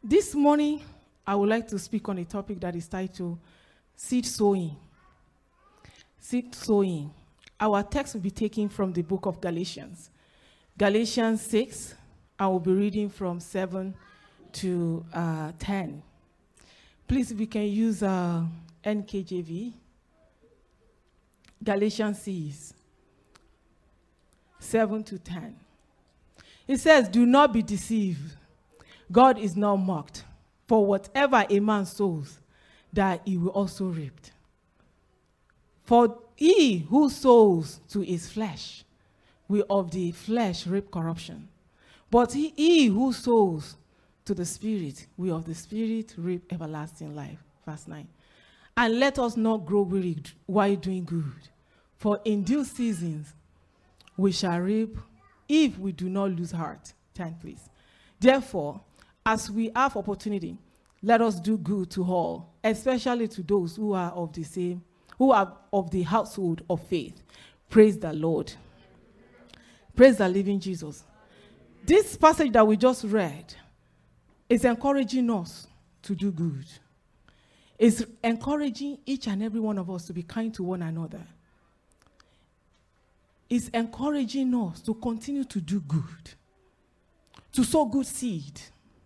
This morning, I would like to speak on a topic that is titled Seed Sowing. Seed Sowing. Our text will be taken from the book of Galatians. Galatians 6, I will be reading from 7 to 10. Please, if we can use NKJV. Galatians 6, 7 to 10. It says, "Do not be deceived. God is not mocked. For whatever a man sows, that he will also reap. For he who sows to his flesh will of the flesh reap corruption. But he who sows to the Spirit will of the Spirit reap everlasting life." Verse 9. "And let us not grow weary while doing good. For in due seasons we shall reap if we do not lose heart." 10, please. "Therefore, as we have opportunity, let us do good to all, especially to those who are of the household of faith." Praise the Lord. Praise the living Jesus. This passage that we just read is encouraging us to do good. It's encouraging each and every one of us to be kind to one another. It's encouraging us to continue to do good, to sow good seed.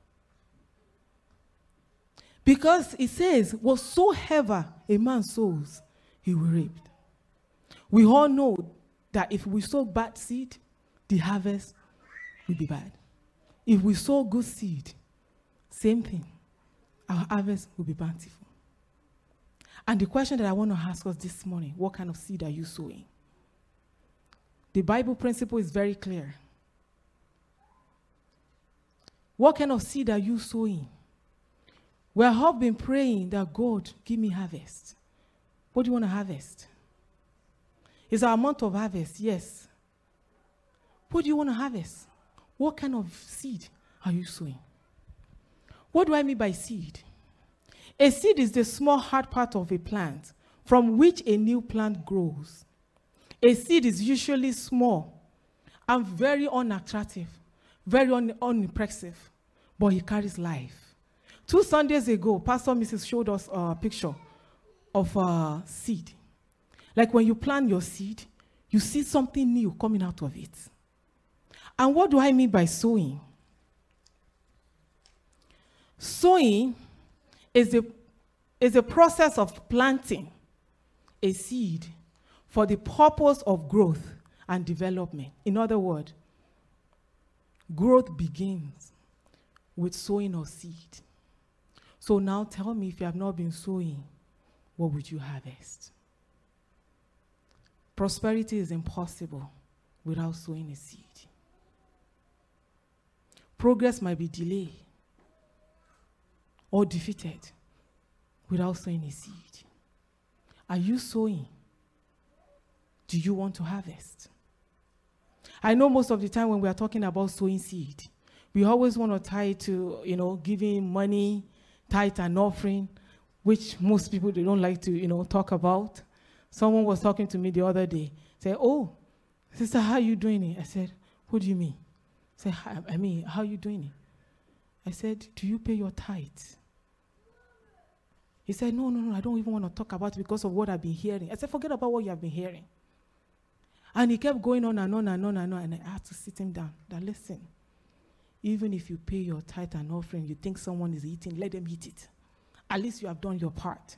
Because it says, whatsoever a man sows, he will reap. We all know that if we sow bad seed, the harvest will be bad. If we sow good seed, same thing, our harvest will be bountiful. And the question that I want to ask us this morning, what kind of seed are you sowing? The Bible principle is very clear. What kind of seed are you sowing? We have been praying that God give me harvest. What do you want to harvest? Is our month of harvest? Yes. What do you want to harvest? What kind of seed are you sowing? What do I mean by seed? A seed is the small hard part of a plant from which a new plant grows. A seed is usually small and very unattractive, very unimpressive, but it carries life. 2 Sundays ago, Pastor Mrs. showed us a picture of a seed. Like when you plant your seed, you see something new coming out of it. And what do I mean by sowing? Sowing is a process of planting a seed for the purpose of growth and development. In other words, growth begins with sowing of seed. So now tell me, if you have not been sowing, what would you harvest? Prosperity is impossible without sowing a seed. Progress might be delayed or defeated without sowing a seed. Are you sowing? Do you want to harvest? I know most of the time when we are talking about sowing seed, we always want to tie it to, giving money, tithe and offering, which most people, they don't like to, talk about. Someone was talking to me the other day, say, "Oh, sister, how are you doing it?" I said, "What do you mean?" Say, "I mean, how are you doing it?" I said, "Do you pay your tithe?" He said, No, I don't even want to talk about it because of what I've been hearing. I said, "Forget about what you have been hearing." And he kept going on and on and on and on, and I had to sit him down. Now listen, even if you pay your tithe and offering, you think someone is eating, let them eat it. At least you have done your part.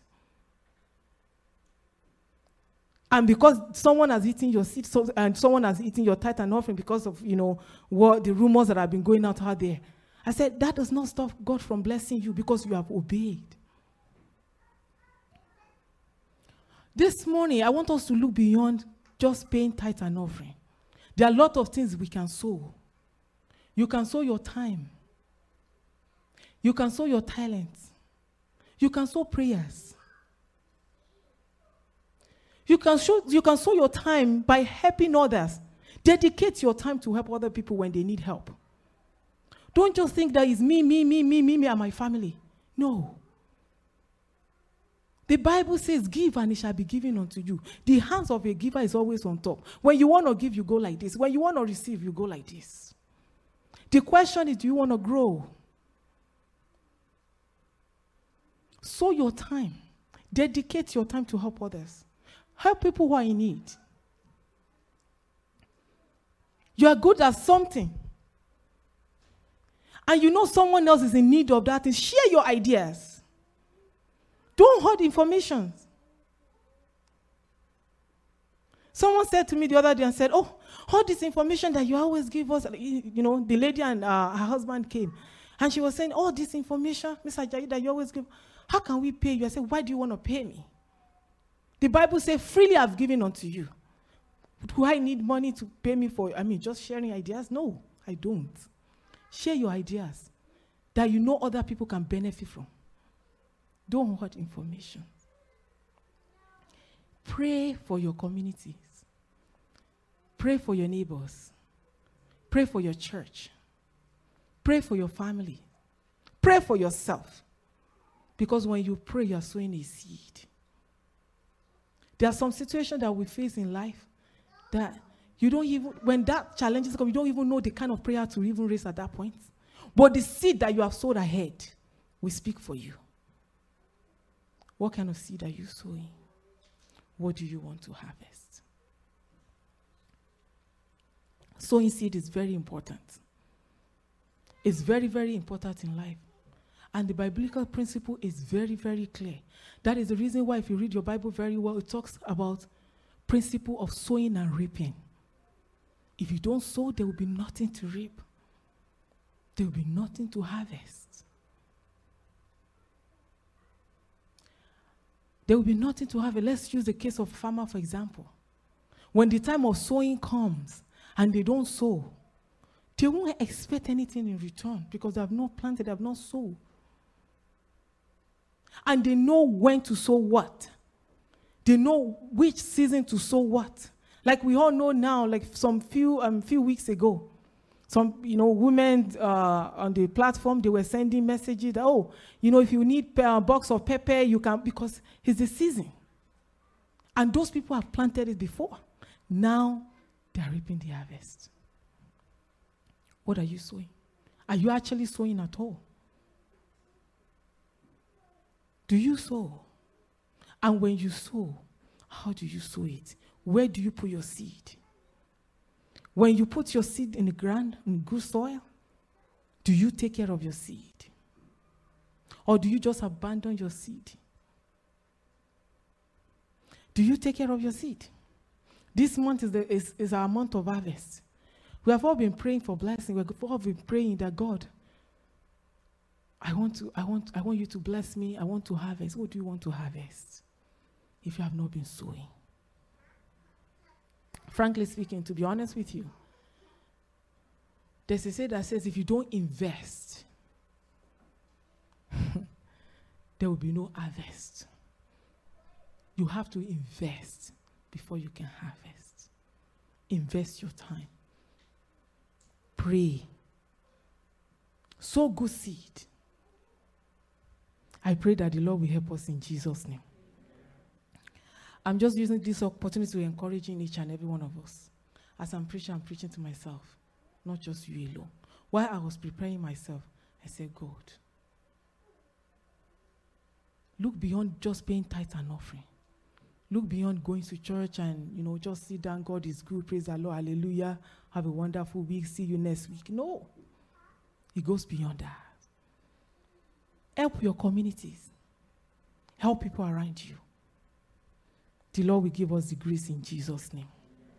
And because someone has eaten your seed, and someone has eaten your tithe and offering because of, what the rumors that have been going out there, I said, that does not stop God from blessing you because you have obeyed. This morning, I want us to look beyond just paying tithe and offering. There are a lot of things we can sow. You can sow your time. You can sow your talents. You can sow prayers. You can sow your time by helping others. Dedicate your time to help other people when they need help. Don't just think that it's me, and my family. No. The Bible says, "Give and it shall be given unto you." The hands of a giver is always on top. When you want to give, you go like this. When you want to receive, you go like this. The question is, do you want to grow? Sow your time. Dedicate your time to help others. Help people who are in need. You are good at something. And you know someone else is in need of that, and share your ideas. Don't hoard information. Someone said to me the other day and said, oh, all this information that you always give us, you know, the lady and her husband came. And she was saying, all this information, Mr. Ajayi, that you always give, how can we pay you? I said, why do you want to pay me? The Bible says, freely I've given unto you. Do I need money to pay me for, just sharing ideas? No, I don't. Share your ideas that you know other people can benefit from. Don't hoard information. Pray for your communities. Pray for your neighbors. Pray for your church. Pray for your family. Pray for yourself. Because when you pray, you are sowing a seed. There are some situations that we face in life that you don't even, when that challenges come, you don't even know the kind of prayer to even raise at that point. But the seed that you have sowed ahead will speak for you. What kind of seed are you sowing? What do you want to harvest? Sowing seed is very important. It's very, very important in life. And the biblical principle is very, very clear. That is the reason why if you read your Bible very well, it talks about principle of sowing and reaping. If you don't sow, there will be nothing to reap. There will be nothing to harvest. There will be nothing to harvest. Let's use the case of a farmer, for example. When the time of sowing comes and they don't sow, they won't expect anything in return because they have not planted, they have not sowed. And they know when to sow what. They know which season to sow what. Like we all know now, like some few weeks ago, some women on the platform, they were sending messages that, if you need a box of pepper, you can, because it's the season. And those people have planted it before. Now they are reaping the harvest. What are you sowing? Are you actually sowing at all? Do you sow? And when you sow, how do you sow it? Where do you put your seed? When you put your seed in the ground, in good soil, do you take care of your seed? Or do you just abandon your seed? Do you take care of your seed? This month is our month of harvest. We have all been praying for blessing. We have all been praying that God, I want you to bless me. I want to harvest. What do you want to harvest if you have not been sowing? Frankly speaking, to be honest with you, there's a saying that says if you don't invest, there will be no harvest. You have to invest before you can harvest. Invest your time. Pray. Sow good seed. I pray that the Lord will help us in Jesus' name. I'm just using this opportunity to encourage each and every one of us. As I'm preaching to myself, not just you alone. While I was preparing myself, I said, God, look beyond just paying tithe and offering. Look beyond going to church and, just sit down. God is good. Praise the Lord. Hallelujah. Have a wonderful week. See you next week. No. It goes beyond that. Help your communities. Help people around you. The Lord will give us the grace in Jesus' name.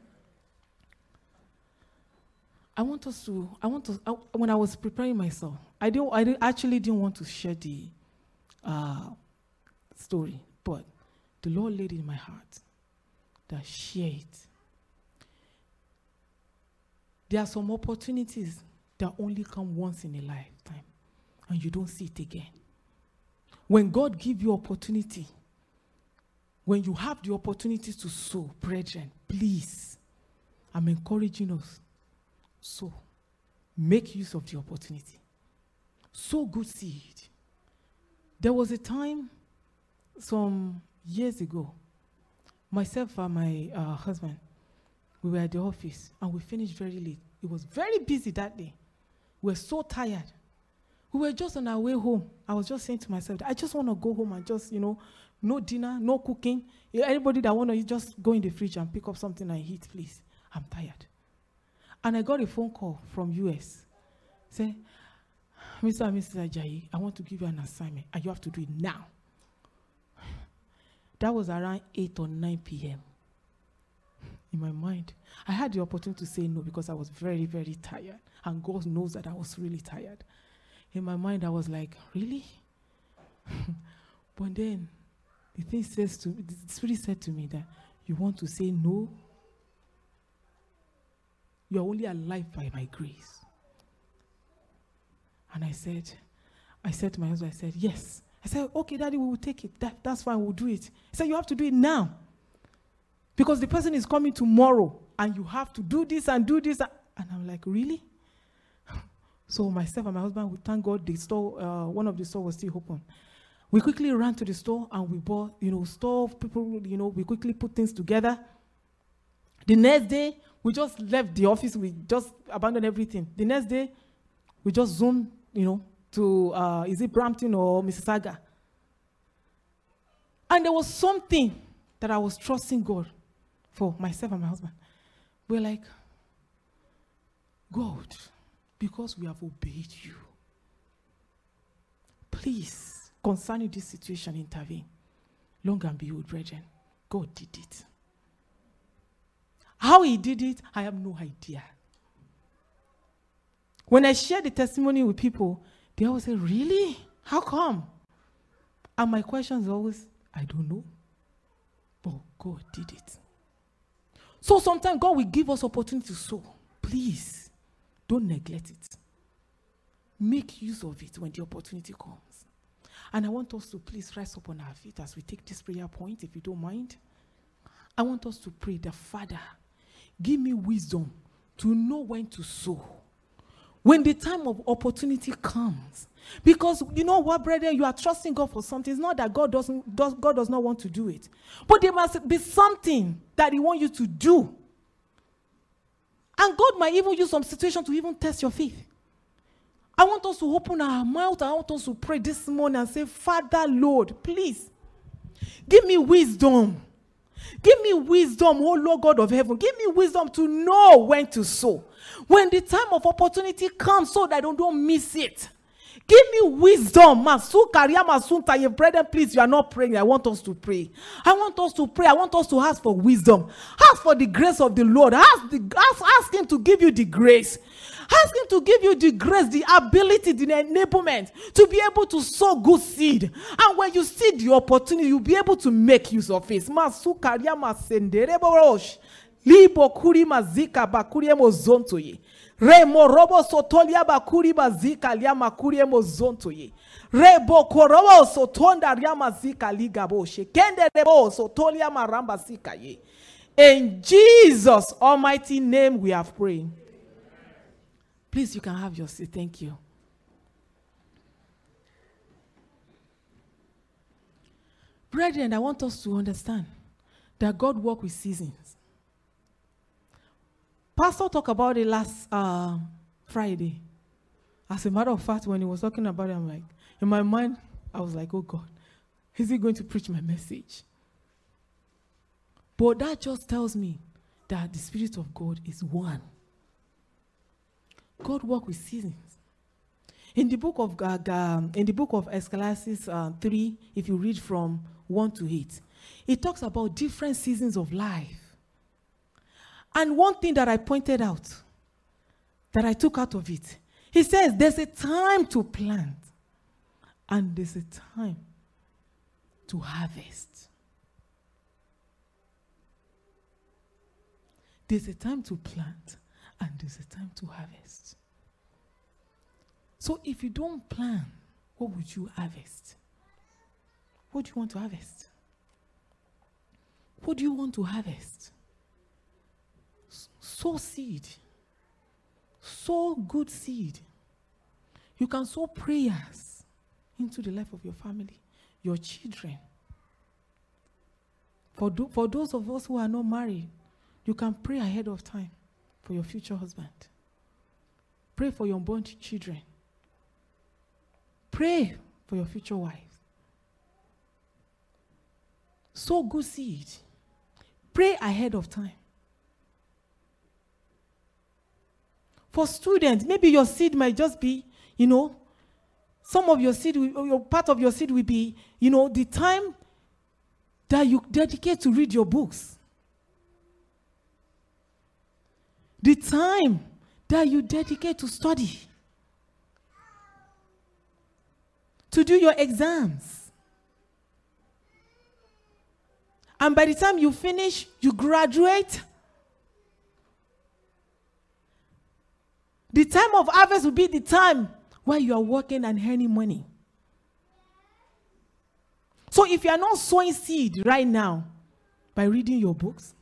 When I was preparing myself, I actually didn't want to share the story, but the Lord laid it in my heart that share it. There are some opportunities that only come once in a lifetime, and you don't see it again. When God gives you opportunity, when you have the opportunity to sow, brethren, please, I'm encouraging us, sow. Make use of the opportunity. Sow good seed. There was a time, some years ago, myself and my husband, we were at the office, and we finished very late. It was very busy that day. We were so tired. We were just on our way home. I was just saying to myself, I just want to go home and just, no dinner, no cooking. Anybody that want to eat, just go in the fridge and pick up something and eat, please. I'm tired. And I got a phone call from US. Say, Mr. and Mrs. Ajayi, I want to give you an assignment, and you have to do it now. That was around 8 or 9 p.m. In my mind, I had the opportunity to say no because I was very, very tired. And God knows that I was really tired. In my mind, I was like, really? But then, the Spirit said to me that you want to say no? You are only alive by my grace. And I said to my husband, I said, yes. I said, okay, Daddy, we will take it. That's fine, we'll do it. He said, you have to do it now. Because the person is coming tomorrow, and you have to do this and do this. And I'm like, really? So myself and my husband, we thank God the store, one of the stores was still open. We quickly ran to the store, and we bought, stove, people, we quickly put things together. The next day, we just left the office. We just abandoned everything. The next day, we just zoomed, to, is it Brampton or Mississauga? And there was something that I was trusting God for, myself and my husband. We're like, God, because we have obeyed you, please, concerning this situation, intervene. Long and behold, brethren, God did it. How he did it, I have no idea. When I share the testimony with people, they always say, really? How come? And my question is always, I don't know. But God did it. So sometimes God will give us opportunity to sow. Please, don't neglect it. Make use of it when the opportunity comes. And I want us to please rise up on our feet as we take this prayer point, if you don't mind. I want us to pray that, Father, give me wisdom to know when to sow. When the time of opportunity comes. Because you know what, brethren, you are trusting God for something. It's not that God does not want to do it. But there must be something that he wants you to do. And God might even use some situation to even test your faith. I want us to open our mouth. I want us to pray this morning and say, Father, Lord, please, give me wisdom. Give me wisdom, oh Lord God of heaven. Give me wisdom to know when to sow. When the time of opportunity comes, so that I don't miss it. Give me wisdom. Brethren, please, you are not praying. I want us to pray. I want us to pray. I want us to ask for wisdom. Ask for the grace of the Lord. Ask him to give you the grace. Ask him to give you the grace, the ability, the enablement to be able to sow good seed. And when you see the opportunity, you'll be able to make use of it. Libo kuri mazika bakuri emozonto ye. Remo robo sotolia bakuri mazika lia makuri emozonto ye. Rebo korobo sotonda lia mazika liga boshe. Kende rebo sotolia maramba sika ye. In Jesus' almighty name we have prayed. Please, you can have your seat. Thank you. Brethren, I want us to understand that God works with seasons. Pastor talked about it last Friday. As a matter of fact, when he was talking about it, I'm like, in my mind, I was like, oh God, is he going to preach my message? But that just tells me that the Spirit of God is one. God works with seasons. In the book of Ecclesiastes 3, if you read from 1 to 8, it talks about different seasons of life. And one thing that I pointed out, that I took out of it, he says there's a time to plant and there's a time to harvest. There's a time to plant and there's a time to harvest. So if you don't plant, what would you harvest? What do you want to harvest? What do you want to harvest? Sow seed. Sow good seed. You can sow prayers into the life of your family, your children. For those of us who are not married, you can pray ahead of time for your future husband. Pray for your unborn children. Pray for your future wife. Sow good seed. Pray ahead of time. For students, maybe your seed might just be, some of your seed, your part of your seed will be, the time that you dedicate to read your books. The time that you dedicate to study. To do your exams. And by the time you finish, you graduate. The time of harvest will be the time where you are working and earning money. So if you are not sowing seed right now by reading your books,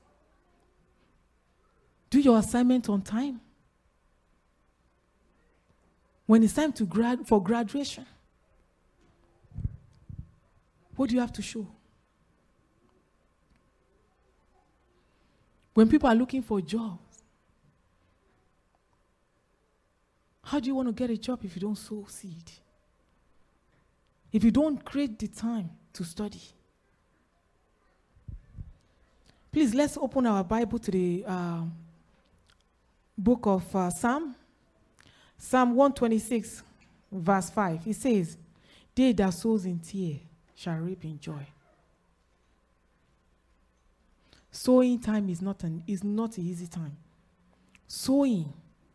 do your assignment on time. When it's time for graduation, what do you have to show? When people are looking for jobs, how do you want to get a job if you don't sow seed? If you don't create the time to study? Please, let's open our Bible to the book of Psalm 126, verse 5. It says, "They that sows in tears shall reap in joy." Sowing time is not an easy time. Sowing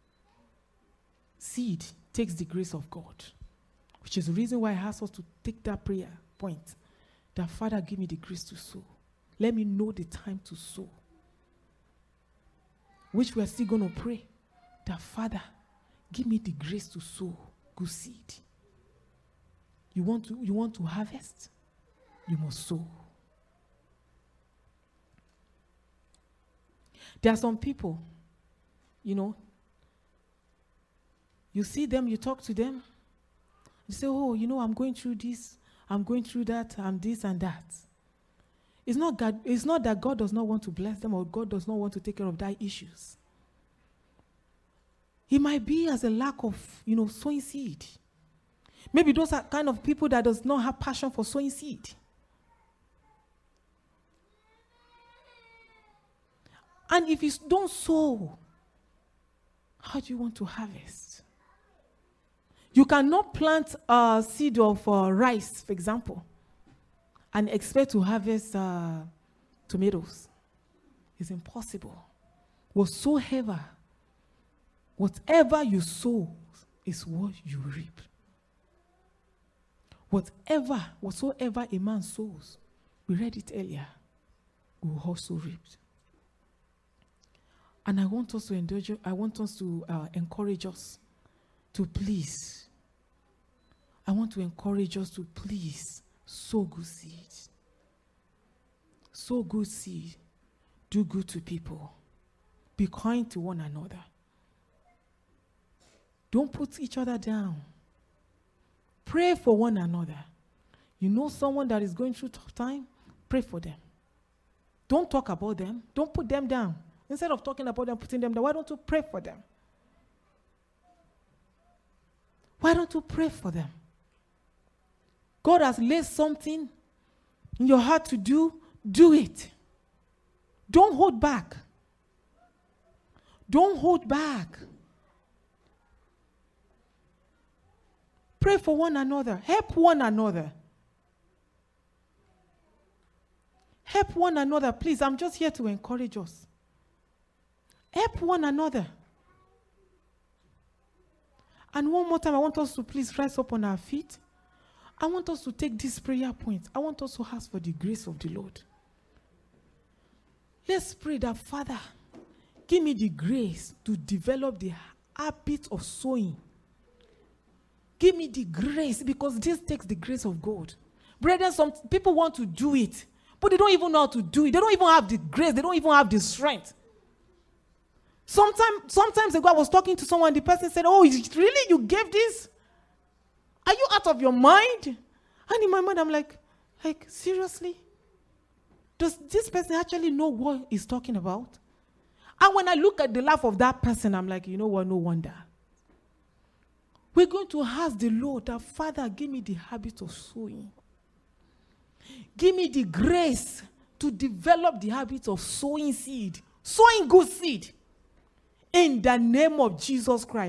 seed takes the grace of God, which is the reason why I asked us to take that prayer point. That, Father, give me the grace to sow. Let me know the time to sow. Which we are still going to pray. That, Father, give me the grace to sow good seed. You want to harvest? You must sow. There are some people, you see them, you talk to them, you say, oh, I'm going through this, I'm going through that, I'm this and that. It's not that God does not want to bless them or God does not want to take care of their issues. It might be as a lack of, sowing seed. Maybe those are kind of people that does not have passion for sowing seed. And if you don't sow, how do you want to harvest? You cannot plant a seed of rice, for example, and expect to harvest tomatoes. It's impossible. Whatsoever you sow is what you reap. Whatsoever a man sows, we read it earlier, we will also reap. And I want us to encourage us to please. I want to encourage us to please sow good seed. Sow good seed. Do good to people. Be kind to one another. Don't put each other down. Pray for one another. You know someone that is going through tough time? Pray for them. Don't talk about them. Don't put them down. Instead of talking about them, putting them down, why don't you pray for them? Why don't you pray for them? God has laid something in your heart to do it. Don't hold back. Don't hold back. Pray for one another. Help one another. Help one another. Please, I'm just here to encourage us. Help one another. And one more time, I want us to please rise up on our feet. I want us to take this prayer point. I want us to ask for the grace of the Lord. Let's pray that, Father, give me the grace to develop the habit of sowing. Give me the grace, because this takes the grace of God. Brethren, some people want to do it, but they don't even know how to do it. They don't even have the grace. They don't even have the strength. Sometimes ago, I was talking to someone, the person said, oh, is it really you gave this? Are you out of your mind? And in my mind, I'm like, seriously? Does this person actually know what he's talking about? And when I look at the life of that person, I'm like, you know what, no wonder. We're going to ask the Lord that, Father, give me the habit of sowing. Give me the grace to develop the habit of sowing seed. Sowing good seed. In the name of Jesus Christ.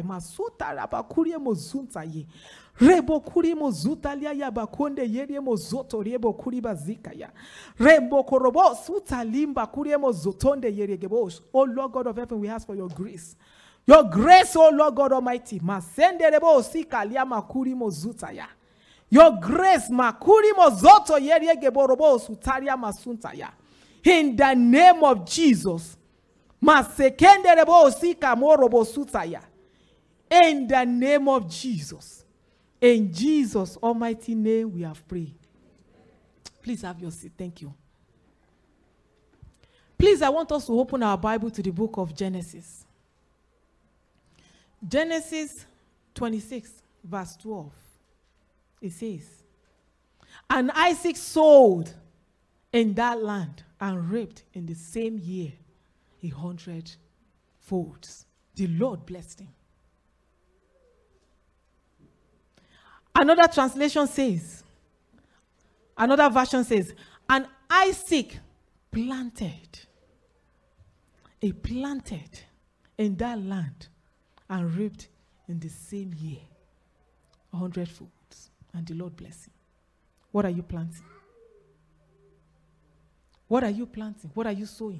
Rebo kurimo zutalia ya bakonde yeremo zoto rebo kuriba zikaya. Rebo korobo sutalimba kurimo zotonde yeregebosh. Oh Lord God of heaven, we ask for your grace. Your grace, oh Lord God Almighty. Masende rebo sikalia makurimo zutaya. Your grace, makurimo zoto yeregeborobo sutalia masuntaya. In the name of Jesus. Masekende rebo sikamorobo sutaya. In the name of Jesus. In Jesus' almighty name we have prayed. Please have your seat. Thank you. Please, I want us to open our Bible to the book of Genesis. Genesis 26, verse 12. It says, and Isaac sowed in that land and reaped in the same year 100 folds. The Lord blessed him. Another translation says, another version says, and Isaac planted. He planted in that land and reaped in the same year 100 folds. And the Lord bless him. What are you planting? What are you planting? What are you sowing?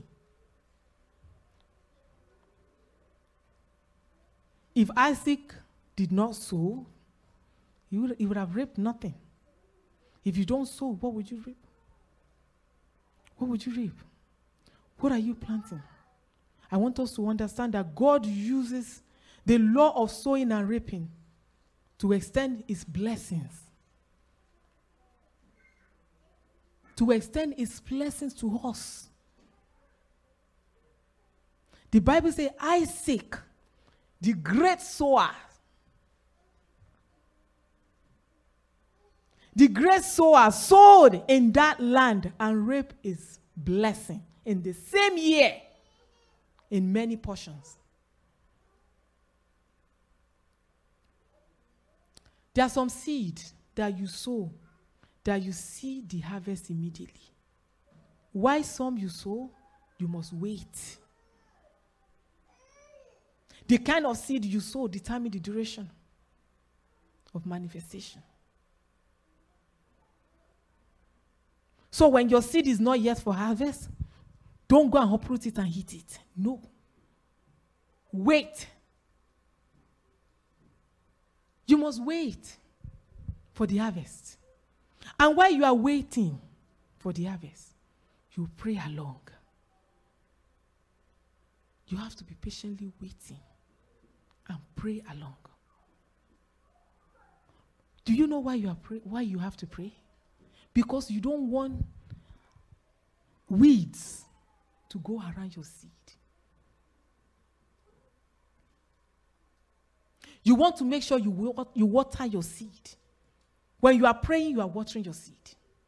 If Isaac did not sow, he would have reaped nothing. If you don't sow, what would you reap? What would you reap? What are you planting? I want us to understand that God uses the law of sowing and reaping to extend his blessings. To extend his blessings to us. The Bible says Isaac, the great sower, the great sower sowed in that land and reaped his blessing in the same year in many portions. There are some seeds that you sow that you see the harvest immediately. Why some you sow, you must wait. The kind of seed you sow determines the duration of manifestation. So when your seed is not yet for harvest, don't go and uproot it and eat it. No. Wait. You must wait for the harvest. And while you are waiting for the harvest, you pray along. You have to be patiently waiting and pray along. Do you know why you have to pray? Because you don't want weeds to go around your seed. You want to make sure you water your seed. When you are praying, you are watering your seed.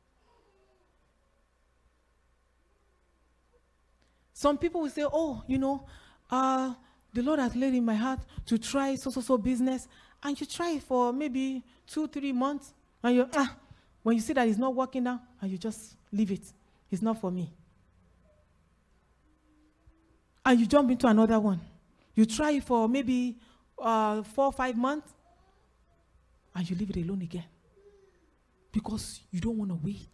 Some people will say, oh, the Lord has laid in my heart to try so business. And you try it for maybe 2-3 months. And when you see that it's not working now, and you just leave it. It's not for me. And you jump into another one. You try it for maybe 4-5 months, and you leave it alone again. Because you don't want to wait.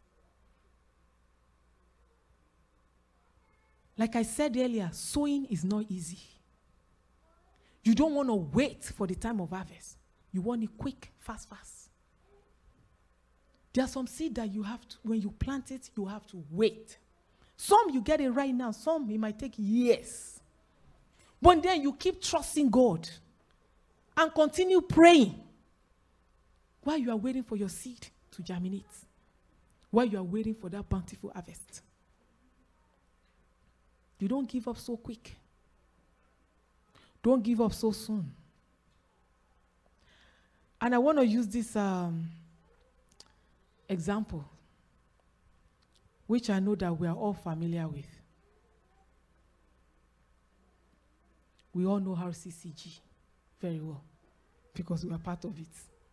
Like I said earlier, sowing is not easy. You don't want to wait for the time of harvest. You want it quick, fast. There are some seed that you have to, when you plant it, you have to wait. Some you get it right now, some it might take years. But then you keep trusting God and continue praying while you are waiting for your seed to germinate, while you are waiting for that bountiful harvest. You don't give up so quick. Don't give up so soon. And I want to use this example, which I know that we are all familiar with. We all know RCCG very well. because we are part of it.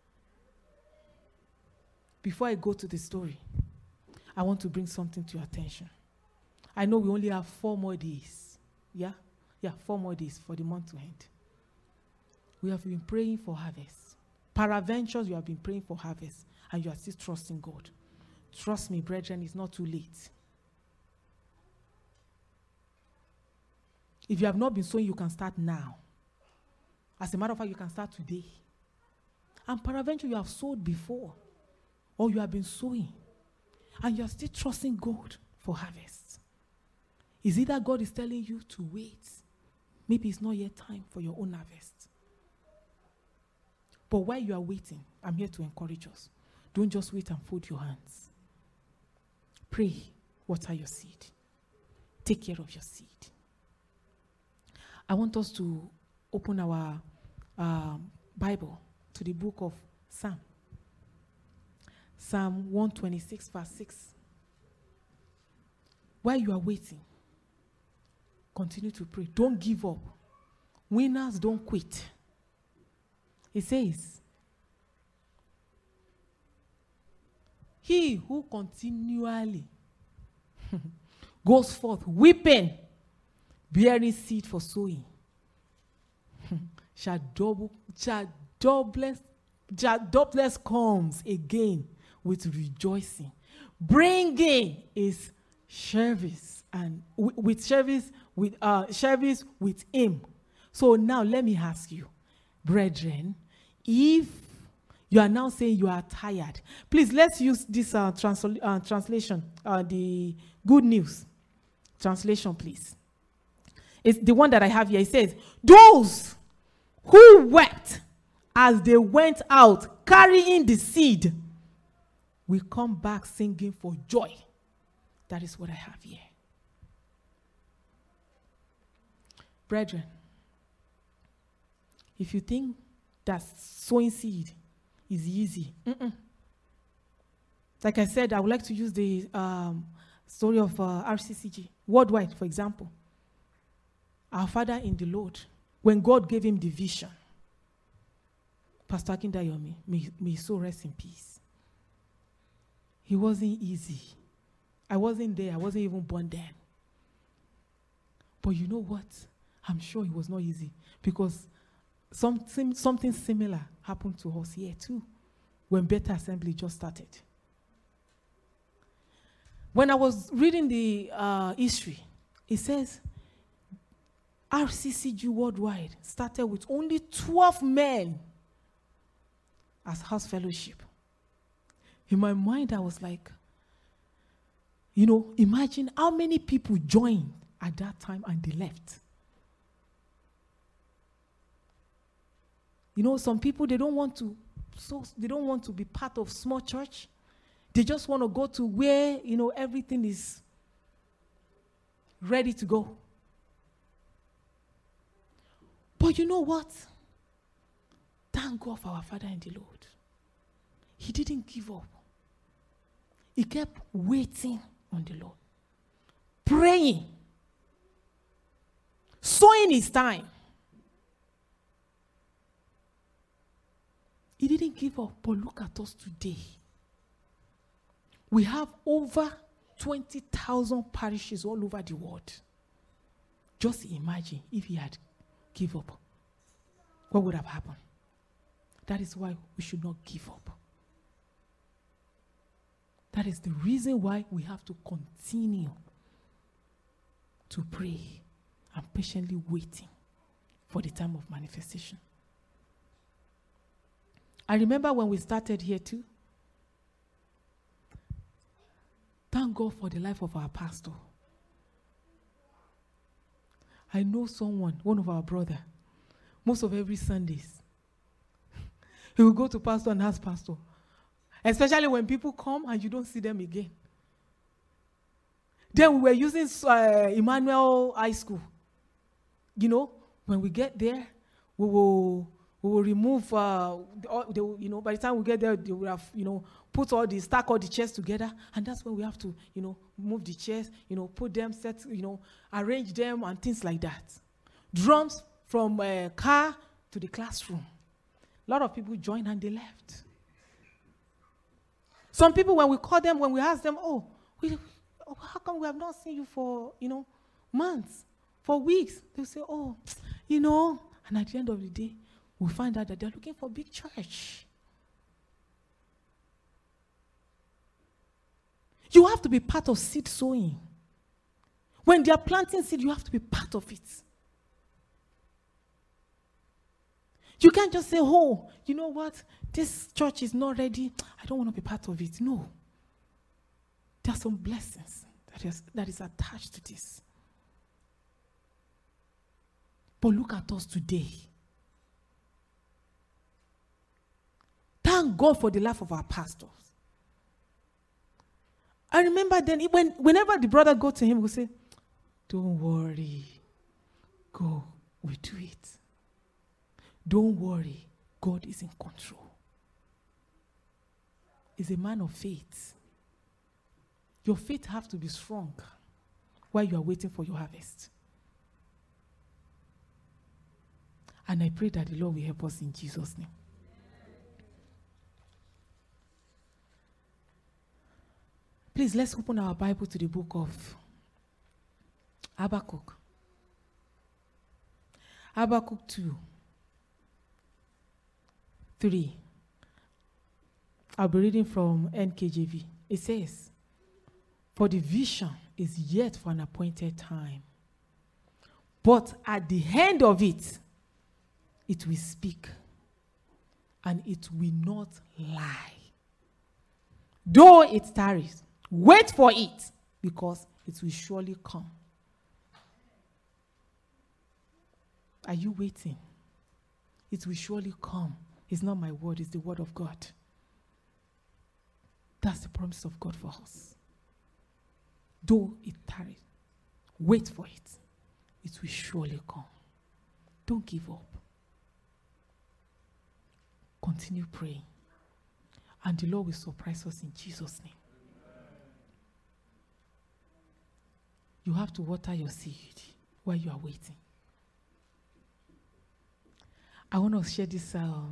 Before I go to the story, I want to bring something to your attention. I know we only have 4 more days. Yeah? Yeah, 4 more days for the month to end. We have been praying for harvest. Peradventure, you have been praying for harvest, and you are still trusting God. Trust me, brethren, it's not too late. If you have not been sowing, you can start now. As a matter of fact, you can start today. And peradventure, you have sowed before, or you have been sowing, and you are still trusting God for harvest. Is it that God is telling you to wait? Maybe it's not yet time for your own harvest. But while you are waiting, I'm here to encourage us. Don't just wait and fold your hands. Pray, water your seed. Take care of your seed. I want us to open our Bible to the book of Psalm. Psalm 126, verse 6. While you are waiting, continue to pray. Don't give up. Winners don't quit. It says, he who continually goes forth weeping, bearing seed for sowing, shall doubtless comes again with rejoicing, bringing his service and with service with him. So now let me ask you, brethren, if you are now saying you are tired, please let's use this translation, the Good News translation, please. It's the one that I have here. It says, those who wept as they went out carrying the seed will come back singing for joy. That is what I have here. Brethren, if you think that sowing seed is easy, like I said, I would like to use the story of RCCG, worldwide, for example. Our father in the Lord, when God gave him the vision, Pastor Akindayomi, may his soul rest in peace. It wasn't easy. I wasn't there. I wasn't even born then. But you know what? I'm sure it was not easy, because something similar happened to us here too, when Bethel Assembly just started. When I was reading the history, it says RCCG worldwide started with only 12 men as house fellowship. In my mind, I was like, imagine how many people joined at that time and they left. Some people, they don't want to be part of small church. They just want to go to where, everything is ready to go. But you know what? Thank God for our Father in the Lord. He didn't give up. He kept waiting on the Lord, praying, sowing his time. He didn't give up, but look at us today. We have over 20,000 parishes all over the world. Just imagine if he had given up. What would have happened? That is why we should not give up. That is the reason why we have to continue to pray and patiently waiting for the time of manifestation. I remember when we started here too. Thank God for the life of our pastor. I know one of our brother, most of every Sundays, he will go to pastor and ask pastor, especially when people come and you don't see them again. Then we were using Emmanuel High School. When we get there, we will remove, by the time we get there, they will have, stack all the chairs together, and that's when we have to, move the chairs, put them, arrange them, and things like that. Drums from car to the classroom. A lot of people joined and they left. Some people, when we call them, when we ask them, how come we have not seen you for, months, for weeks? They'll say, and at the end of the day, we'll find out that they're looking for a big church. You have to be part of seed sowing. When they are planting seed, you have to be part of it. You can't just say, you know what? This church is not ready. I don't want to be part of it. No. There are some blessings that is attached to this. But look at us today. Thank God for the life of our pastors. I remember then, whenever the brother go to him, he would say, don't worry. Go, we do it. Don't worry. God is in control. He's a man of faith. Your faith has to be strong while you are waiting for your harvest. And I pray that the Lord will help us in Jesus' name. Please, let's open our Bible to the book of Habakkuk. Habakkuk 2:3. I'll be reading from NKJV. It says, for the vision is yet for an appointed time, but at the end of it, it will speak, and it will not lie. Though it tarries, wait for it, because it will surely come. Are you waiting? It will surely come. It's not my word, it's the word of God. That's the promise of God for us. Though it tarries, wait for it. It will surely come. Don't give up. Continue praying. And the Lord will surprise us in Jesus' name. You have to water your seed while you are waiting. I want to share this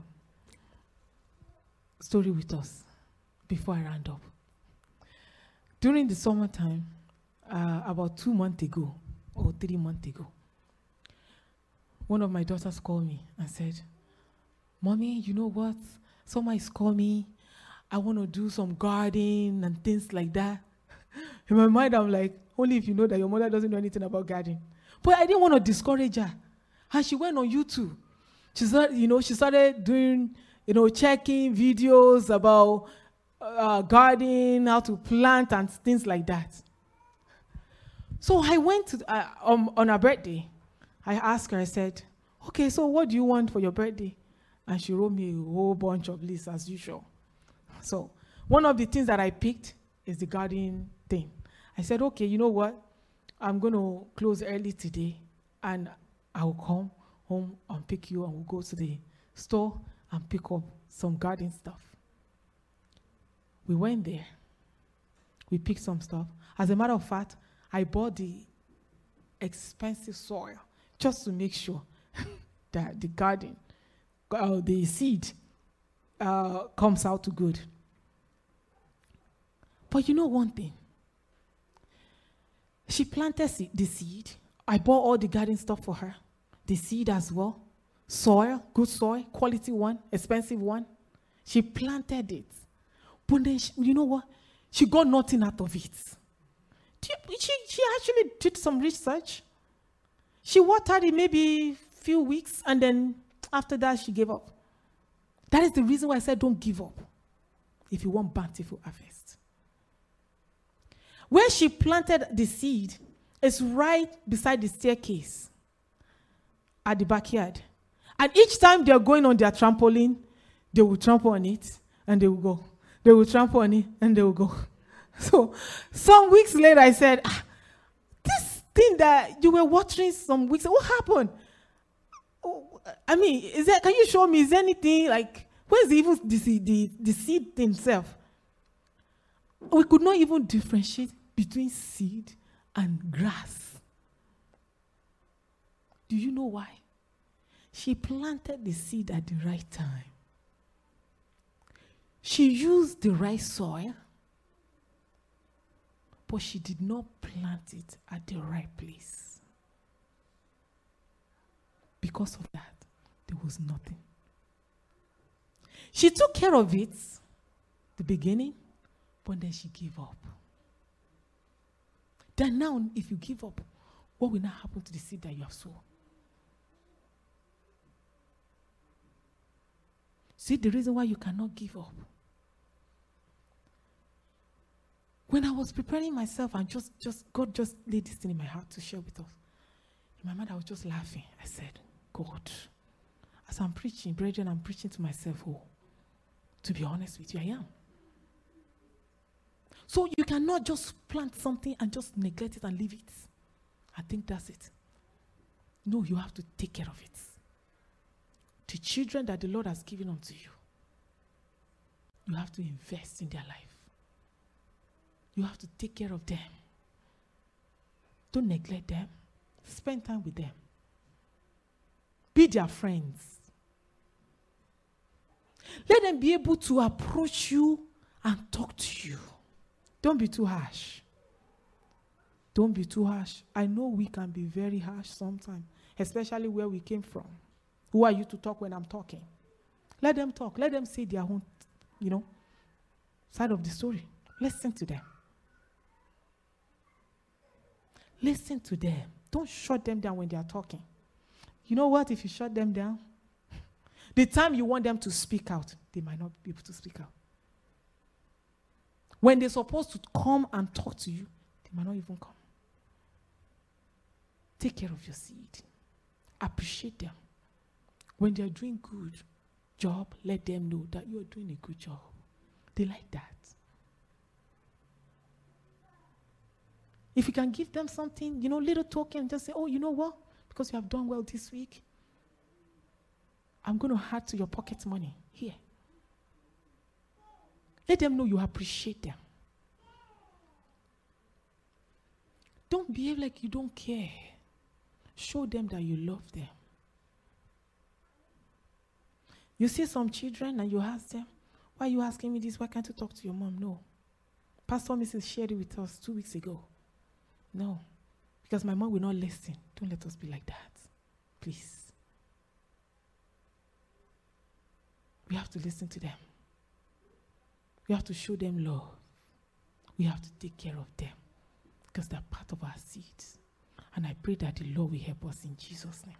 story with us before I round up. During the summertime, about 2 months ago or 3 months ago, one of my daughters called me and said, Mommy, you know what? Someone is calling me. I want to do some gardening and things like that. In my mind, I'm like, only if you know that your mother doesn't know anything about gardening. But I didn't want to discourage her. And she went on YouTube. She started doing, checking videos about gardening, how to plant and things like that. So I went to, on her birthday. I asked her, I said, okay, so what do you want for your birthday? And she wrote me a whole bunch of lists as usual. So one of the things that I picked is the gardening thing. I said, okay, you know what? I'm going to close early today, and I'll come home and pick you, and we'll go to the store and pick up some garden stuff. We went there. We picked some stuff. As a matter of fact, I bought the expensive soil just to make sure that the garden, the seed comes out good. But you know one thing? She planted the seed. I bought all the garden stuff for her. The seed as well. Soil, good soil, quality one, expensive one. She planted it. But then, you know what? She got nothing out of it. She actually did some research. She watered it maybe a few weeks, and then after that, she gave up. That is the reason why I said don't give up if you want bountiful harvest. Where she planted the seed is right beside the staircase at the backyard. And each time they're going on their trampoline, they will trample on it, and they will go. They will trample on it, and they will go. So some weeks later, I said, this thing that you were watering some weeks ago, what happened? I mean, can you show me, is there anything, like, where's even the seed itself? We could not even differentiate between seed and grass. Do you know why? She planted the seed at the right time. She used the right soil, but she did not plant it at the right place. Because of that, there was nothing. She took care of it, the beginning, but then she gave up. Then now, if you give up, what will now happen to the seed that you have sown? See the reason why you cannot give up. When I was preparing myself and God just laid this thing in my heart to share with us. In my mind, I was just laughing. I said, God, as I'm preaching, brethren, I'm preaching to myself. Oh, to be honest with you, I am. So you cannot just plant something and just neglect it and leave it. I think that's it. No, you have to take care of it. The children that the Lord has given unto you, you have to invest in their life. You have to take care of them. Don't neglect them. Spend time with them. Be their friends. Let them be able to approach you and talk to you. Don't be too harsh. Don't be too harsh. I know we can be very harsh sometimes, especially where we came from. Who are you to talk when I'm talking? Let them talk. Let them say their own, side of the story. Listen to them. Listen to them. Don't shut them down when they are talking. You know what? If you shut them down, the time you want them to speak out, they might not be able to speak out. When they're supposed to come and talk to you, they might not even come. Take care of your seed. Appreciate them. When they're doing good job, let them know that you're doing a good job. They like that. If you can give them something, little token, just say, oh, you know what? Because you have done well this week, I'm going to add to your pocket money here. Let them know you appreciate them. Don't behave like you don't care. Show them that you love them. You see some children and you ask them, why are you asking me this? Why can't you talk to your mom? No. Pastor Mrs. shared it with us 2 weeks ago. No. Because my mom will not listen. Don't let us be like that. Please. We have to listen to them. We have to show them love. We have to take care of them. Because they're part of our seeds. And I pray that the Lord will help us in Jesus' name.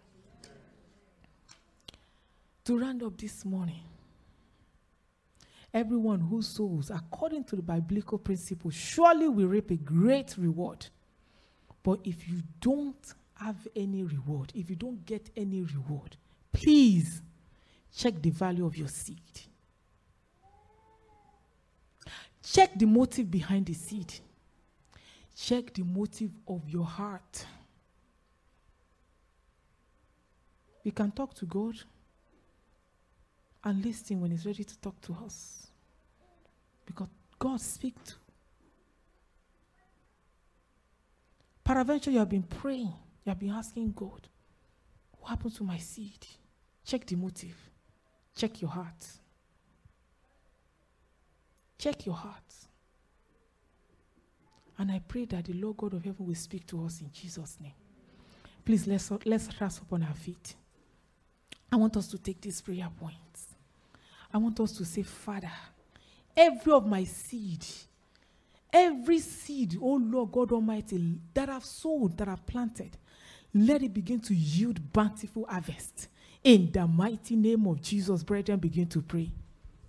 To round up this morning, everyone who sows according to the biblical principle surely will reap a great reward. But if you don't have any reward, if you don't get any reward, please check the value of your seed. Check the motive behind the seed. Check the motive of your heart. We can talk to God and listen when he's ready to talk to us. Because God speaks. Peradventure, you have been praying. You have been asking God, what happened to my seed? Check the motive. Check your heart. Check your heart. And I pray that the Lord God of heaven will speak to us in Jesus' name. Please, let's rise up on our feet. I want us to take these prayer points. I want us to say, Father, every of my seed, every seed, oh Lord God Almighty, that I've sowed, that I've planted, let it begin to yield bountiful harvest. In the mighty name of Jesus, brethren, begin to pray.